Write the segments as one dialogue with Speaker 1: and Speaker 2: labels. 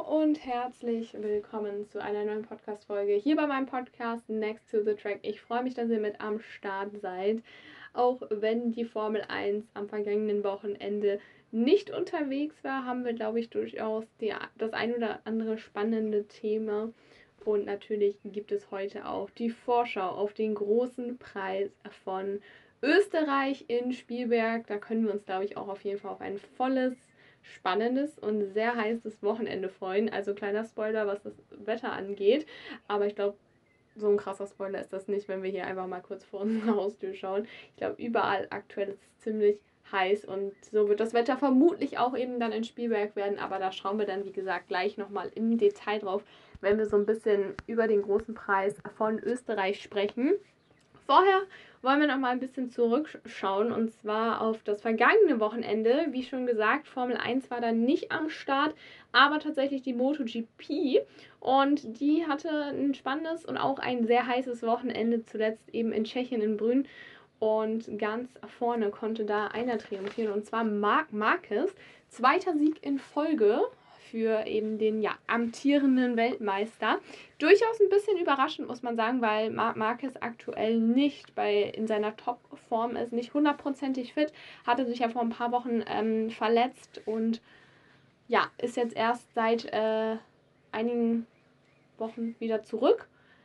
Speaker 1: und herzlich willkommen zu einer neuen Podcast-Folge hier bei meinem Podcast Next to the Track. Ich freue mich, dass ihr mit am Start seid, auch wenn die Formel 1 am vergangenen Wochenende nicht unterwegs war, haben wir, glaube ich, durchaus das ein oder andere spannende Thema. Und natürlich gibt es heute auch die Vorschau auf den großen Preis von Österreich in Spielberg. Da können wir uns, glaube ich, auch auf jeden Fall auf ein volles, spannendes und sehr heißes Wochenende freuen. Also kleiner Spoiler, was das Wetter angeht. Aber ich glaube, so ein krasser Spoiler ist das nicht, wenn wir hier einfach mal kurz vor unsere Haustür schauen. Ich glaube, überall aktuell ist es ziemlich heiß und so wird das Wetter vermutlich auch eben dann in Spielberg werden. Aber da schauen wir dann, wie gesagt, gleich nochmal im Detail drauf, wenn wir so ein bisschen über den großen Preis von Österreich sprechen. Vorher wollen wir noch mal ein bisschen zurückschauen und zwar auf das vergangene Wochenende. Wie schon gesagt, Formel 1 war da nicht am Start, aber tatsächlich die MotoGP und die hatte ein spannendes und auch ein sehr heißes Wochenende, zuletzt eben in Tschechien in Brünn. Und ganz vorne konnte da einer triumphieren und zwar Marc Marquez. Zweiter Sieg in Folge für eben den amtierenden Weltmeister. Durchaus ein bisschen überraschend, muss man sagen, weil Marc Marquez aktuell nicht in seiner Top-Form ist, nicht hundertprozentig fit, hatte sich ja vor ein paar Wochen verletzt und ja, ist jetzt erst seit einigen Wochen wieder zurück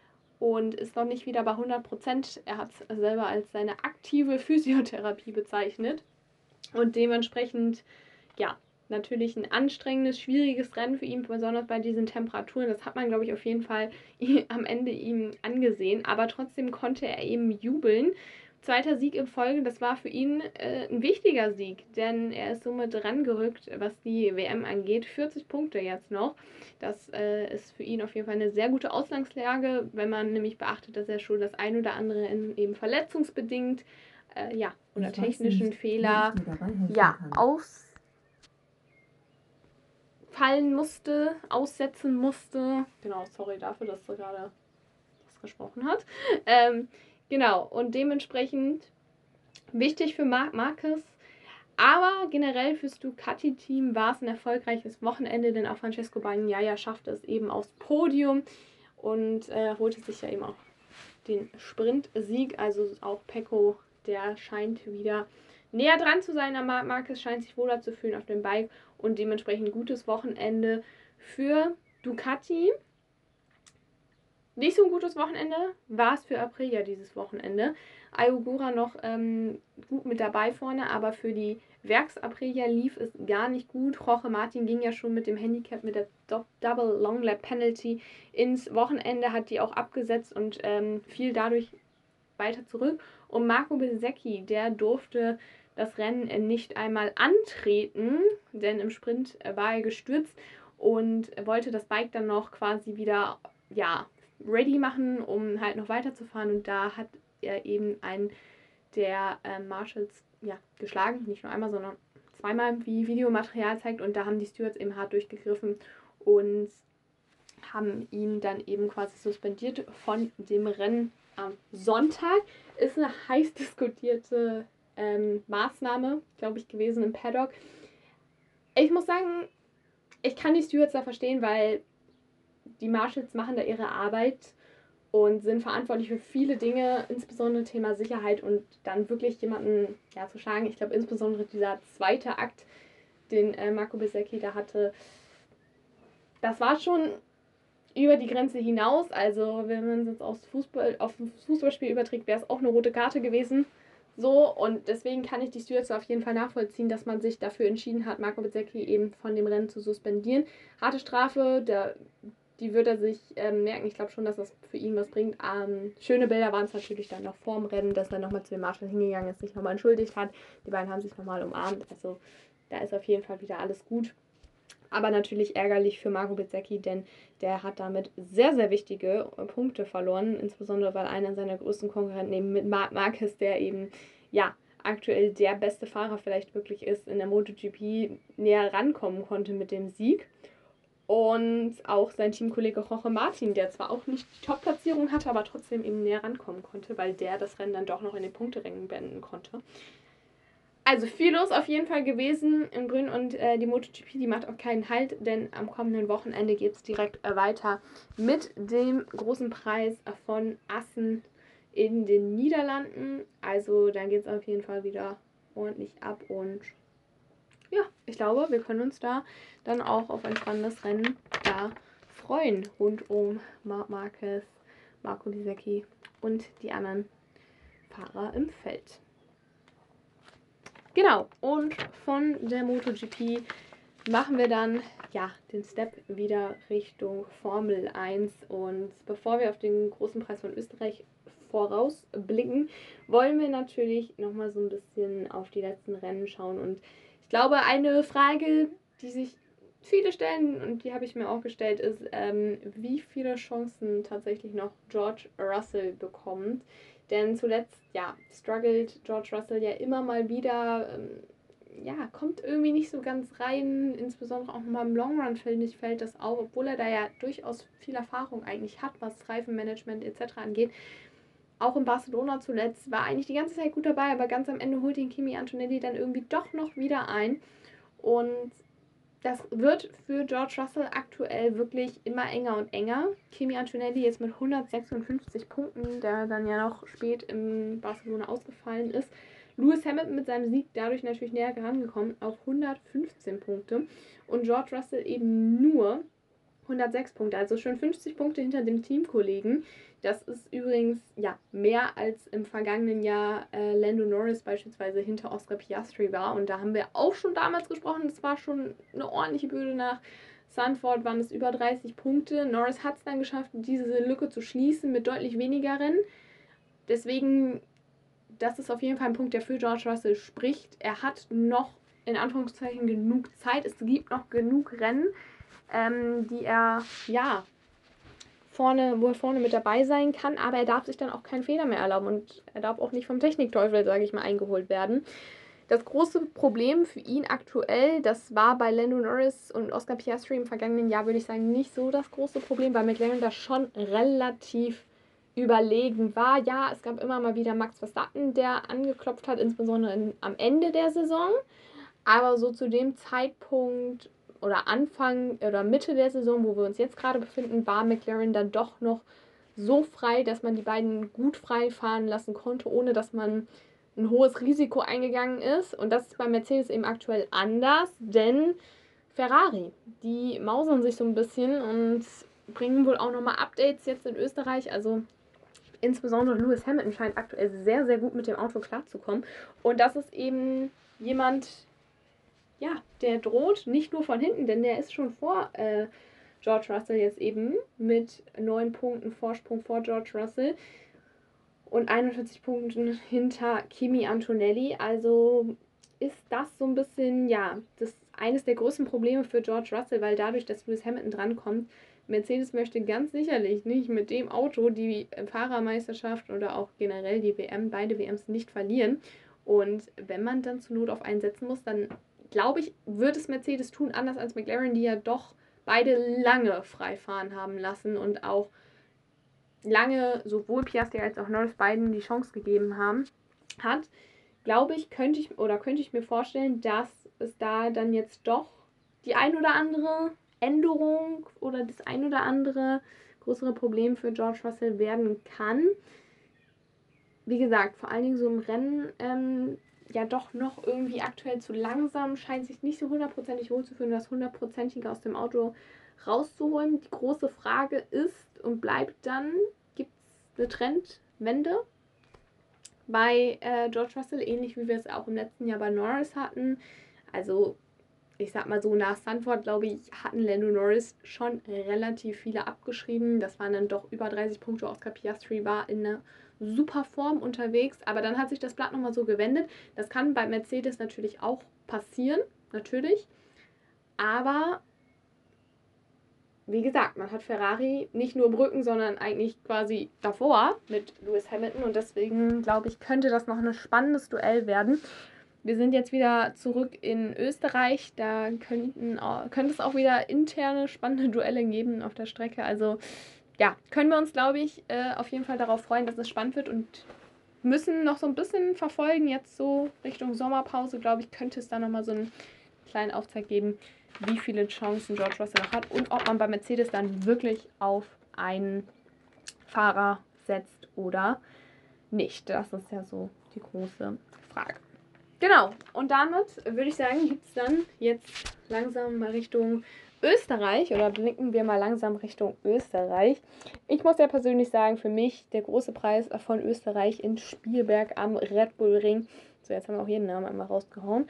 Speaker 1: und ist noch nicht wieder bei 100%. Er hat es selber als seine aktive Physiotherapie bezeichnet und dementsprechend, ja, natürlich ein anstrengendes, schwieriges Rennen für ihn, besonders bei diesen Temperaturen. Das hat man, glaube ich, auf jeden Fall am Ende ihm angesehen. Aber trotzdem konnte er eben jubeln. Zweiter Sieg in Folge, das war für ihn ein wichtiger Sieg, denn er ist somit rangerückt, was die WM angeht. 40 Punkte jetzt noch. Das ist für ihn auf jeden Fall eine sehr gute Ausgangslage, wenn man nämlich beachtet, dass er schon das ein oder andere eben verletzungsbedingt oder technischen Fehler aussetzen musste. Genau, sorry dafür, dass er gerade das gesprochen hat. Genau, und dementsprechend wichtig für Marc Marquez. Aber generell fürs Ducati-Team war es ein erfolgreiches Wochenende, denn auch Francesco Bagnaia schaffte es eben aufs Podium und holte sich ja eben auch den Sprintsieg. Also auch Pecco, der scheint wieder näher dran zu sein. Der Marc Marquez scheint sich wohler zu fühlen auf dem Bike und dementsprechend gutes Wochenende für Ducati. Nicht so ein gutes Wochenende war es für Aprilia dieses Wochenende. Ayogura noch gut mit dabei vorne, aber für die Werks-Aprilia lief es gar nicht gut. Jorge Martin ging ja schon mit dem Handicap, mit der Double Long Lap Penalty ins Wochenende, hat die auch abgesetzt und fiel dadurch weiter zurück. Und Marco Bezzecchi, der durfte das Rennen nicht einmal antreten, denn im Sprint war er gestürzt und wollte das Bike dann noch quasi wieder, ready machen, um halt noch weiterzufahren. Und da hat er eben einen der Marshals geschlagen, nicht nur einmal, sondern zweimal, wie Videomaterial zeigt. Und da haben die Stewards eben hart durchgegriffen und haben ihn dann eben quasi suspendiert von dem Rennen am Sonntag. Ist eine heiß diskutierte Maßnahme, glaube ich, gewesen im Paddock. Ich muss sagen, ich kann die Stewards da verstehen, weil die Marshals machen da ihre Arbeit und sind verantwortlich für viele Dinge, insbesondere Thema Sicherheit und dann wirklich jemanden zu schlagen. Ich glaube, insbesondere dieser zweite Akt, den Marco Bezzecchi da hatte, das war schon über die Grenze hinaus. Also wenn man es jetzt auf ein Fußballspiel überträgt, wäre es auch eine rote Karte gewesen. So, und deswegen kann ich die Stewards auf jeden Fall nachvollziehen, dass man sich dafür entschieden hat, Marco Bezzecchi eben von dem Rennen zu suspendieren. Harte Strafe, die wird er sich merken. Ich glaube schon, dass das für ihn was bringt. Schöne Bilder waren es natürlich dann noch vorm Rennen, dass er nochmal zu dem Marshall hingegangen ist, sich nochmal entschuldigt hat. Die beiden haben sich nochmal umarmt. Also da ist auf jeden Fall wieder alles gut. Aber natürlich ärgerlich für Marco Bezzecchi, denn der hat damit sehr, sehr wichtige Punkte verloren. Insbesondere, weil einer seiner größten Konkurrenten eben mit Marc Marquez, der eben aktuell der beste Fahrer vielleicht wirklich ist, in der MotoGP näher rankommen konnte mit dem Sieg. Und auch sein Teamkollege Jorge Martin, der zwar auch nicht die Top-Platzierung hatte, aber trotzdem eben näher rankommen konnte, weil der das Rennen dann doch noch in den Punkterängen beenden konnte. Also viel los auf jeden Fall gewesen in Grün und die MotoGP, die macht auch keinen Halt, denn am kommenden Wochenende geht es direkt weiter mit dem großen Preis von Assen in den Niederlanden. Also dann geht es auf jeden Fall wieder ordentlich ab und ja, ich glaube, wir können uns da dann auch auf ein spannendes Rennen da freuen rund um Marc Marquez, Marco Di Secchi und die anderen Fahrer im Feld. Genau, und von der MotoGP machen wir dann den Step wieder Richtung Formel 1. Und bevor wir auf den großen Preis von Österreich vorausblicken, wollen wir natürlich nochmal so ein bisschen auf die letzten Rennen schauen. Und ich glaube, eine Frage, die sich viele stellen, und die habe ich mir auch gestellt, ist, wie viele Chancen tatsächlich noch George Russell bekommt. Denn zuletzt, struggelt George Russell ja immer mal wieder, kommt irgendwie nicht so ganz rein, insbesondere auch nochmal im Long Run, finde ich, fällt das auf, obwohl er da ja durchaus viel Erfahrung eigentlich hat, was Reifenmanagement etc. angeht. Auch in Barcelona zuletzt war eigentlich die ganze Zeit gut dabei, aber ganz am Ende holt ihn Kimi Antonelli dann irgendwie doch noch wieder ein. Und das wird für George Russell aktuell wirklich immer enger und enger. Kimi Antonelli jetzt mit 156 Punkten, der dann ja noch spät in Barcelona ausgefallen ist. Lewis Hamilton mit seinem Sieg dadurch natürlich näher herangekommen auf 115 Punkte. Und George Russell eben nur 106 Punkte, also schon 50 Punkte hinter dem Teamkollegen. Das ist übrigens mehr als im vergangenen Jahr Lando Norris beispielsweise hinter Oscar Piastri war. Und da haben wir auch schon damals gesprochen, das war schon eine ordentliche Bürde. Nach Zandvoort waren es über 30 Punkte. Norris hat es dann geschafft, diese Lücke zu schließen mit deutlich weniger Rennen. Deswegen, das ist auf jeden Fall ein Punkt, der für George Russell spricht. Er hat noch in Anführungszeichen genug Zeit. Es gibt noch genug Rennen, die er wo er vorne mit dabei sein kann, aber er darf sich dann auch keinen Fehler mehr erlauben und er darf auch nicht vom Technikteufel, sage ich mal, eingeholt werden. Das große Problem für ihn aktuell, das war bei Lando Norris und Oscar Piastri im vergangenen Jahr, würde ich sagen, nicht so das große Problem, weil McLaren da schon relativ überlegen war. Ja, es gab immer mal wieder Max Verstappen, der angeklopft hat, insbesondere am Ende der Saison, aber so zu dem Zeitpunkt oder Anfang oder Mitte der Saison, wo wir uns jetzt gerade befinden, war McLaren dann doch noch so frei, dass man die beiden gut frei fahren lassen konnte, ohne dass man ein hohes Risiko eingegangen ist. Und das ist bei Mercedes eben aktuell anders, denn Ferrari, die mausern sich so ein bisschen und bringen wohl auch nochmal Updates jetzt in Österreich. Also insbesondere Lewis Hamilton scheint aktuell sehr, sehr gut mit dem Auto klarzukommen. Und das ist eben jemand, der droht nicht nur von hinten, denn der ist schon vor George Russell jetzt eben mit 9 Punkten Vorsprung vor George Russell und 41 Punkten hinter Kimi Antonelli. Also ist das so ein bisschen, das ist eines der größten Probleme für George Russell, weil dadurch, dass Lewis Hamilton drankommt, Mercedes möchte ganz sicherlich nicht mit dem Auto die Fahrermeisterschaft oder auch generell die WM, beide WMs nicht verlieren. Und wenn man dann zur Not auf einen setzen muss, dann glaube ich, wird es Mercedes tun, anders als McLaren, die ja doch beide lange frei fahren haben lassen und auch lange sowohl Piastri als auch Norris beiden die Chance gegeben hat, glaube ich, könnte ich mir vorstellen, dass es da dann jetzt doch die ein oder andere Änderung oder das ein oder andere größere Problem für George Russell werden kann. Wie gesagt, vor allen Dingen so im Rennen doch noch irgendwie aktuell zu langsam, scheint sich nicht so hundertprozentig wohlzufühlen, das hundertprozentige aus dem Auto rauszuholen. Die große Frage ist und bleibt dann, gibt es eine Trendwende bei George Russell, ähnlich wie wir es auch im letzten Jahr bei Norris hatten. Also ich sag mal so, nach Zandvoort, glaube ich, hatten Lando Norris schon relativ viele abgeschrieben. Das waren dann doch über 30 Punkte. Oscar Piastri war in einer super Form unterwegs, aber dann hat sich das Blatt nochmal so gewendet. Das kann bei Mercedes natürlich auch passieren, natürlich. Aber wie gesagt, man hat Ferrari nicht nur im Rücken, sondern eigentlich quasi davor mit Lewis Hamilton und deswegen, glaube ich, könnte das noch ein spannendes Duell werden. Wir sind jetzt wieder zurück in Österreich, da könnte es auch wieder interne spannende Duelle geben auf der Strecke. Also können wir uns, glaube ich, auf jeden Fall darauf freuen, dass es spannend wird und müssen noch so ein bisschen verfolgen. Jetzt so Richtung Sommerpause, glaube ich, könnte es da nochmal so einen kleinen Aufzeig geben, wie viele Chancen George Russell noch hat und ob man bei Mercedes dann wirklich auf einen Fahrer setzt oder nicht. Das ist ja so die große Frage. Genau, und damit würde ich sagen, gibt es dann jetzt langsam mal Richtung Österreich oder blicken wir mal langsam Richtung Österreich. Ich muss ja persönlich sagen, für mich der große Preis von Österreich in Spielberg am Red Bull Ring, so jetzt haben wir auch jeden Namen einmal rausgehauen,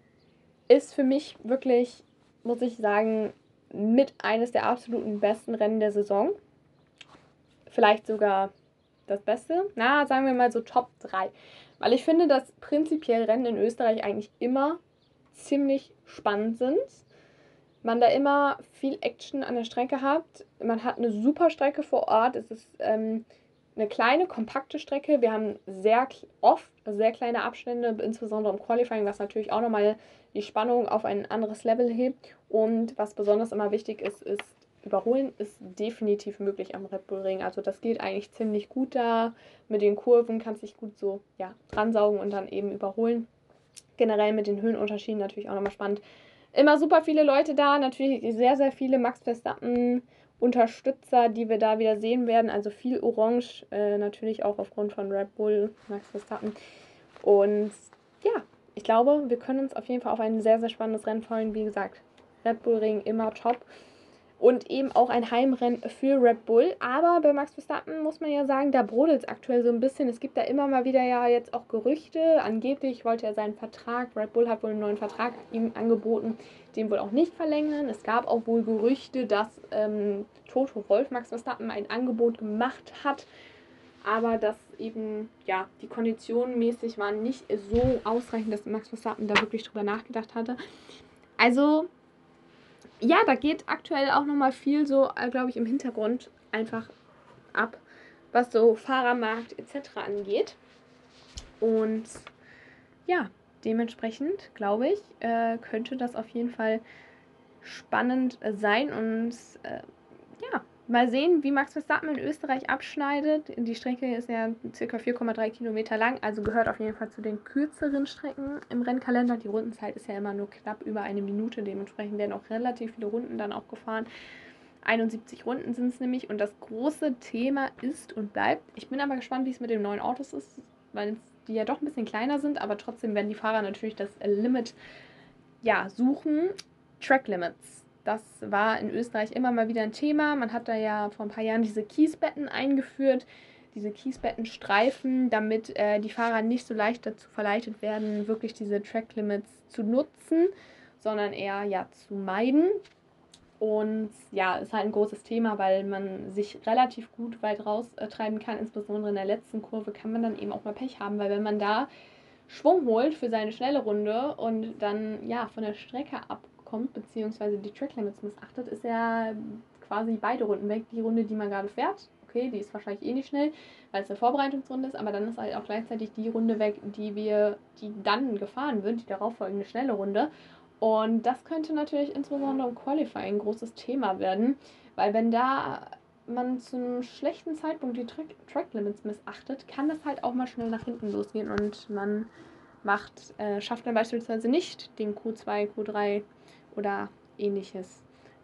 Speaker 1: ist für mich wirklich, muss ich sagen, mit eines der absoluten besten Rennen der Saison. Vielleicht sogar das Beste. Na, sagen wir mal so Top 3. Weil ich finde, dass prinzipiell Rennen in Österreich eigentlich immer ziemlich spannend sind. Man da immer viel Action an der Strecke hat. Man hat eine super Strecke vor Ort. Es ist eine kleine, kompakte Strecke. Wir haben sehr oft sehr kleine Abstände, insbesondere im Qualifying, was natürlich auch nochmal die Spannung auf ein anderes Level hebt. Und was besonders immer wichtig ist, Überholen ist definitiv möglich am Red Bull Ring. Also das geht eigentlich ziemlich gut da. Mit den Kurven kannst du dich gut so dran saugen und dann eben überholen. Generell mit den Höhenunterschieden natürlich auch nochmal spannend. Immer super viele Leute da, natürlich sehr, sehr viele Max Verstappen Unterstützer, die wir da wieder sehen werden. Also viel Orange, natürlich auch aufgrund von Red Bull, Max Verstappen. Und ja, ich glaube, wir können uns auf jeden Fall auf ein sehr, sehr spannendes Rennen freuen. Wie gesagt, Red Bull Ring immer top. Und eben auch ein Heimrennen für Red Bull. Aber bei Max Verstappen muss man ja sagen, da brodelt es aktuell so ein bisschen. Es gibt da immer mal wieder ja jetzt auch Gerüchte. Angeblich wollte er seinen Vertrag, Red Bull hat wohl einen neuen Vertrag ihm angeboten, den wohl auch nicht verlängern. Es gab auch wohl Gerüchte, dass Toto Wolff Max Verstappen ein Angebot gemacht hat. Aber dass eben, die Konditionen mäßig waren nicht so ausreichend, dass Max Verstappen da wirklich drüber nachgedacht hatte. Also ja, da geht aktuell auch nochmal viel so, glaube ich, im Hintergrund einfach ab, was so Fahrermarkt etc. angeht. Und ja, dementsprechend, glaube ich, könnte das auf jeden Fall spannend sein. Und mal sehen, wie Max Verstappen in Österreich abschneidet. Die Strecke ist ja ca. 4,3 Kilometer lang, also gehört auf jeden Fall zu den kürzeren Strecken im Rennkalender. Die Rundenzeit ist ja immer nur knapp über eine Minute, dementsprechend werden auch relativ viele Runden dann auch gefahren. 71 Runden sind es nämlich und das große Thema ist und bleibt. Ich bin aber gespannt, wie es mit den neuen Autos ist, weil die ja doch ein bisschen kleiner sind, aber trotzdem werden die Fahrer natürlich das Limit suchen. Track Limits. Das war in Österreich immer mal wieder ein Thema. Man hat da ja vor ein paar Jahren diese Kiesbetten eingeführt, diese Kiesbettenstreifen, damit die Fahrer nicht so leicht dazu verleitet werden, wirklich diese Track Limits zu nutzen, sondern eher zu meiden. Und ist halt ein großes Thema, weil man sich relativ gut weit raustreiben kann. Insbesondere in der letzten Kurve kann man dann eben auch mal Pech haben, weil wenn man da Schwung holt für seine schnelle Runde und dann von der Strecke abkommt, beziehungsweise die Tracklimits missachtet, ist ja quasi beide Runden weg. Die Runde, die man gerade fährt, okay, die ist wahrscheinlich eh nicht schnell, weil es eine Vorbereitungsrunde ist, aber dann ist halt auch gleichzeitig die Runde weg, die dann gefahren wird, die darauffolgende schnelle Runde. Und das könnte natürlich insbesondere im Qualifying ein großes Thema werden, weil wenn da man zu einem schlechten Zeitpunkt die Track-Limits missachtet, kann das halt auch mal schnell nach hinten losgehen und man schafft dann beispielsweise nicht den Q2, Q3 oder ähnliches.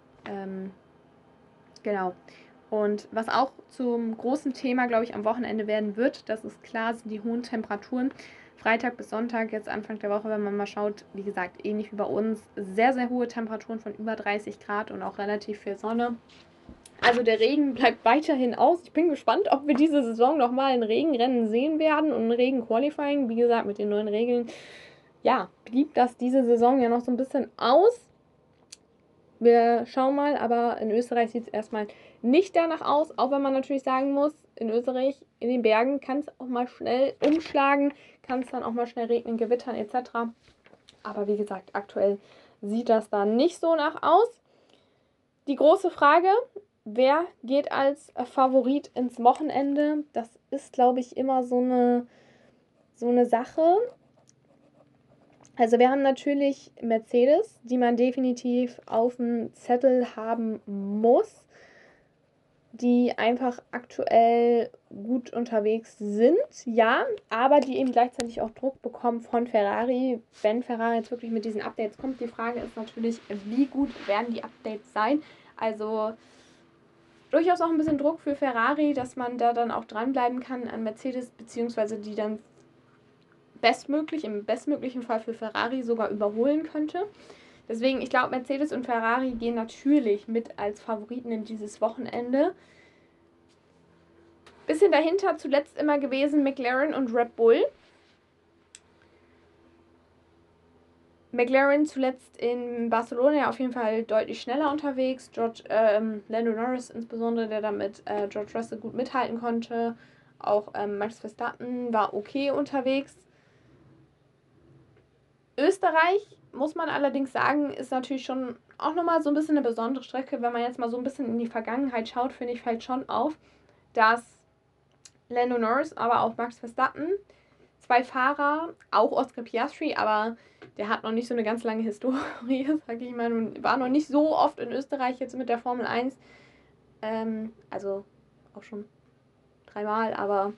Speaker 1: Genau. Und was auch zum großen Thema, glaube ich, am Wochenende werden wird, das ist klar, sind die hohen Temperaturen. Freitag bis Sonntag, jetzt Anfang der Woche, wenn man mal schaut, wie gesagt, ähnlich wie bei uns, sehr, sehr hohe Temperaturen von über 30 Grad und auch relativ viel Sonne. Also der Regen bleibt weiterhin aus. Ich bin gespannt, ob wir diese Saison nochmal ein Regenrennen sehen werden und ein Regen-Qualifying. Wie gesagt, mit den neuen Regeln, blieb das diese Saison ja noch so ein bisschen aus. Wir schauen mal, aber in Österreich sieht es erstmal nicht danach aus, auch wenn man natürlich sagen muss, in Österreich, in den Bergen kann es auch mal schnell umschlagen, kann es dann auch mal schnell regnen, gewittern etc. Aber wie gesagt, aktuell sieht das da nicht so nach aus. Die große Frage, wer geht als Favorit ins Wochenende? Das ist, glaube ich, immer so eine Sache. Also wir haben natürlich Mercedes, die man definitiv auf dem Zettel haben muss. die einfach aktuell gut unterwegs sind, ja, aber die eben gleichzeitig auch Druck bekommen von Ferrari, wenn Ferrari jetzt wirklich mit diesen Updates kommt. Die Frage ist natürlich, wie gut werden die Updates sein? Also durchaus auch ein bisschen Druck für Ferrari, dass man da dann auch dranbleiben kann an Mercedes, beziehungsweise die dann im bestmöglichen Fall für Ferrari sogar überholen könnte. Deswegen, ich glaube, Mercedes und Ferrari gehen natürlich mit als Favoriten in dieses Wochenende. Bisschen dahinter zuletzt immer gewesen McLaren und Red Bull. McLaren zuletzt in Barcelona auf jeden Fall deutlich schneller unterwegs. Lando Norris insbesondere, der damit George Russell gut mithalten konnte. Auch Max Verstappen war okay unterwegs. Österreich, muss man allerdings sagen, ist natürlich schon auch nochmal so ein bisschen eine besondere Strecke. Wenn man jetzt mal so ein bisschen in die Vergangenheit schaut, finde ich, fällt schon auf, dass Lando Norris, aber auch Max Verstappen, zwei Fahrer, auch Oscar Piastri, aber der hat noch nicht so eine ganz lange Historie, sage ich mal, und war noch nicht so oft in Österreich jetzt mit der Formel 1. Also auch schon 3-mal, aber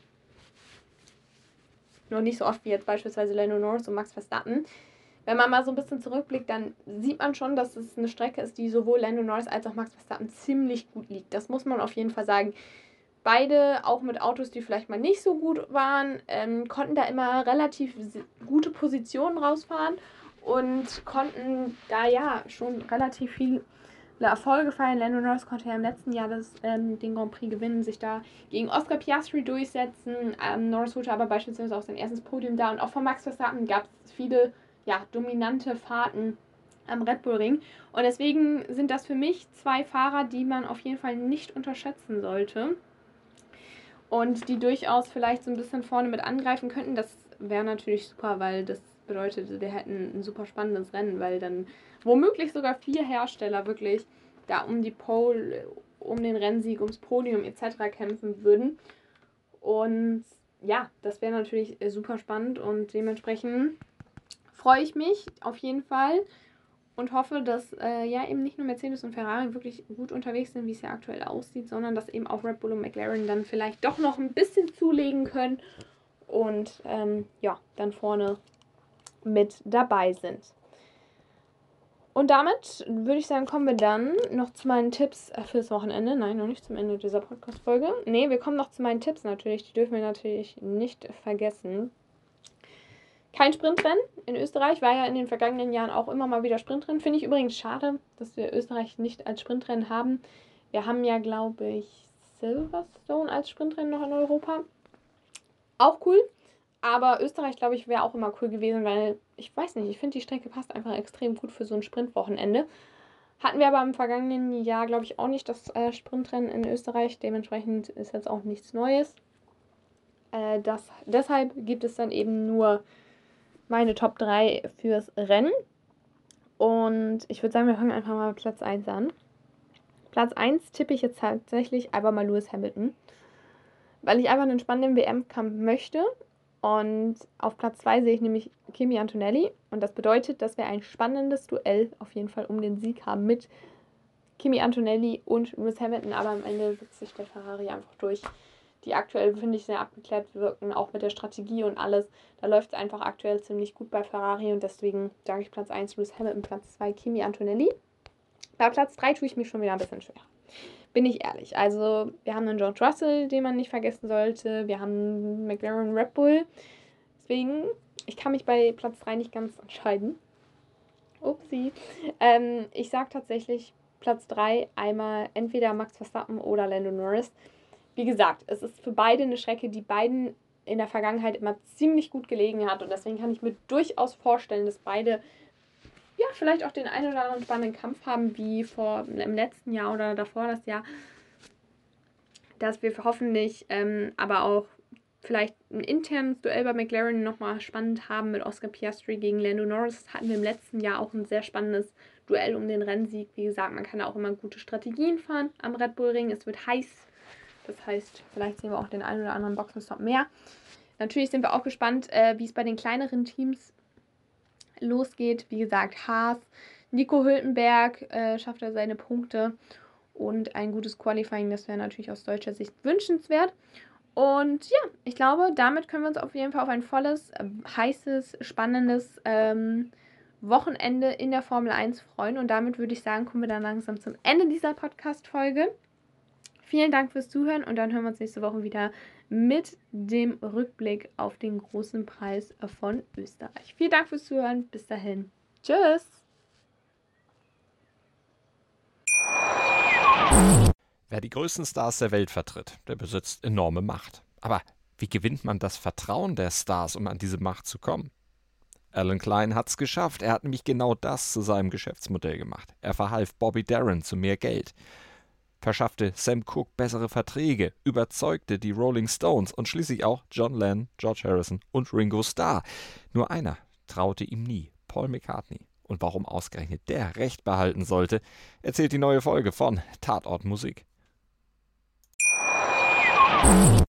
Speaker 1: noch nicht so oft wie jetzt beispielsweise Lando Norris und Max Verstappen. Wenn man mal so ein bisschen zurückblickt, dann sieht man schon, dass es eine Strecke ist, die sowohl Lando Norris als auch Max Verstappen ziemlich gut liegt. Das muss man auf jeden Fall sagen. Beide, auch mit Autos, die vielleicht mal nicht so gut waren, konnten da immer relativ gute Positionen rausfahren und konnten da ja schon relativ viele Erfolge feiern. Lando Norris konnte ja im letzten Jahr den Grand Prix gewinnen, sich da gegen Oscar Piastri durchsetzen. Norris holte aber beispielsweise auch sein erstes Podium da und auch von Max Verstappen gab es viele dominante Fahrten am Red Bull Ring. Und deswegen sind das für mich zwei Fahrer, die man auf jeden Fall nicht unterschätzen sollte. Und die durchaus vielleicht so ein bisschen vorne mit angreifen könnten. Das wäre natürlich super, weil das bedeutet, wir hätten ein super spannendes Rennen, weil dann womöglich sogar 4 Hersteller wirklich da um die Pole, um den Rennsieg, ums Podium etc. kämpfen würden. Und ja, das wäre natürlich super spannend und dementsprechend freue ich mich auf jeden Fall und hoffe, dass eben nicht nur Mercedes und Ferrari wirklich gut unterwegs sind, wie es ja aktuell aussieht, sondern dass eben auch Red Bull und McLaren dann vielleicht doch noch ein bisschen zulegen können und dann vorne mit dabei sind. Und damit würde ich sagen, kommen wir dann noch zu meinen Tipps fürs Wochenende. Nein, noch nicht zum Ende dieser Podcast-Folge. Nee, wir kommen noch zu meinen Tipps natürlich. Die dürfen wir natürlich nicht vergessen. Kein Sprintrennen in Österreich, war ja in den vergangenen Jahren auch immer mal wieder Sprintrennen. Finde ich übrigens schade, dass wir Österreich nicht als Sprintrennen haben. Wir haben ja, glaube ich, Silverstone als Sprintrennen noch in Europa. Auch cool. Aber Österreich, glaube ich, wäre auch immer cool gewesen, weil ich weiß nicht, ich finde, die Strecke passt einfach extrem gut für so ein Sprintwochenende. Hatten wir aber im vergangenen Jahr, glaube ich, auch nicht das Sprintrennen in Österreich. Dementsprechend ist jetzt auch nichts Neues. Deshalb gibt es dann eben nur meine Top 3 fürs Rennen. Und ich würde sagen, wir fangen einfach mal mit Platz 1 an. Platz 1 tippe ich jetzt tatsächlich einfach mal Lewis Hamilton, weil ich einfach einen spannenden WM-Kampf möchte. Und auf Platz 2 sehe ich nämlich Kimi Antonelli. Und das bedeutet, dass wir ein spannendes Duell auf jeden Fall um den Sieg haben mit Kimi Antonelli und Lewis Hamilton. Aber am Ende setzt sich der Ferrari einfach durch, die aktuell, finde ich, sehr abgeklärt wirken, auch mit der Strategie und alles. Da läuft es einfach aktuell ziemlich gut bei Ferrari und deswegen sage ich Platz 1 Lewis Hamilton, Platz 2 Kimi Antonelli. Bei Platz 3 tue ich mich schon wieder ein bisschen schwer. Bin ich ehrlich. Also wir haben einen George Russell, den man nicht vergessen sollte. Wir haben McLaren Red Bull. Deswegen, ich kann mich bei Platz 3 nicht ganz entscheiden. Upsi. Ich sage tatsächlich Platz 3 einmal entweder Max Verstappen oder Lando Norris. Wie gesagt, es ist für beide eine Strecke, die beiden in der Vergangenheit immer ziemlich gut gelegen hat. Und deswegen kann ich mir durchaus vorstellen, dass beide vielleicht auch den einen oder anderen spannenden Kampf haben, wie im letzten Jahr oder davor das Jahr. Dass wir hoffentlich aber auch vielleicht ein internes Duell bei McLaren nochmal spannend haben mit Oscar Piastri gegen Lando Norris. Hatten wir im letzten Jahr auch ein sehr spannendes Duell um den Rennsieg. Wie gesagt, man kann auch immer gute Strategien fahren am Red Bull Ring. Es wird heiß. Das heißt, vielleicht sehen wir auch den einen oder anderen Boxenstopp mehr. Natürlich sind wir auch gespannt, wie es bei den kleineren Teams losgeht. Wie gesagt, Haas, Nico Hülkenberg schafft er seine Punkte. und ein gutes Qualifying, das wäre natürlich aus deutscher Sicht wünschenswert. Und ja, ich glaube, damit können wir uns auf jeden Fall auf ein volles, heißes, spannendes Wochenende in der Formel 1 freuen. Und damit würde ich sagen, kommen wir dann langsam zum Ende dieser Podcast-Folge. Vielen Dank fürs Zuhören und dann hören wir uns nächste Woche wieder mit dem Rückblick auf den großen Preis von Österreich. Vielen Dank fürs Zuhören. Bis dahin. Tschüss.
Speaker 2: Wer die größten Stars der Welt vertritt, der besitzt enorme Macht. Aber wie gewinnt man das Vertrauen der Stars, um an diese Macht zu kommen? Alan Klein hat's geschafft. Er hat nämlich genau das zu seinem Geschäftsmodell gemacht. Er verhalf Bobby Darin zu mehr Geld, verschaffte Sam Cooke bessere Verträge, überzeugte die Rolling Stones und schließlich auch John Lennon, George Harrison und Ringo Starr. Nur einer traute ihm nie, Paul McCartney. Und warum ausgerechnet der Recht behalten sollte, erzählt die neue Folge von Tatort Musik.